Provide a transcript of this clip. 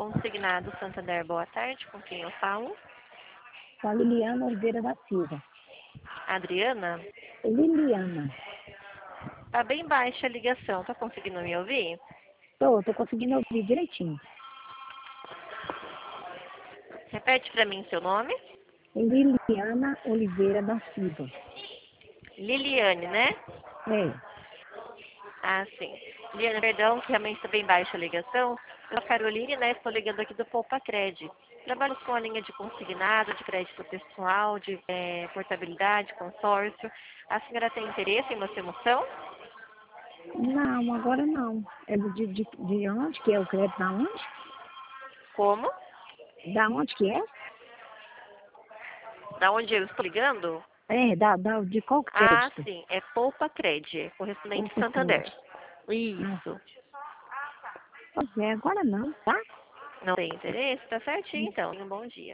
Consignado Santander, boa tarde. Com quem eu falo? Com a Liliana Oliveira da Silva. Adriana? Liliana. Tá bem baixa a ligação. Tá conseguindo me ouvir? Tô conseguindo ouvir direitinho. Repete pra mim seu nome. Liliana Oliveira da Silva. Liliane, né? É. Ah, sim. Liliane, perdão, que realmente está bem baixa a ligação. Eu sou a Caroline, né? Estou ligando aqui do Poupa Cred. Trabalho com a linha de consignado, de crédito pessoal, de portabilidade, consórcio. A senhora tem interesse em uma emoção? Não, agora não. É de onde que é o crédito? Da onde? Como? Da onde que é? Da onde eu estou ligando? De qual Ah, crédito? sim. É Poupa Cred, correspondente Poupa Santander. Crédito. Ah, Isso. pois é, agora não, tá? Não tem interesse? Tá certinho, então. Um bom dia.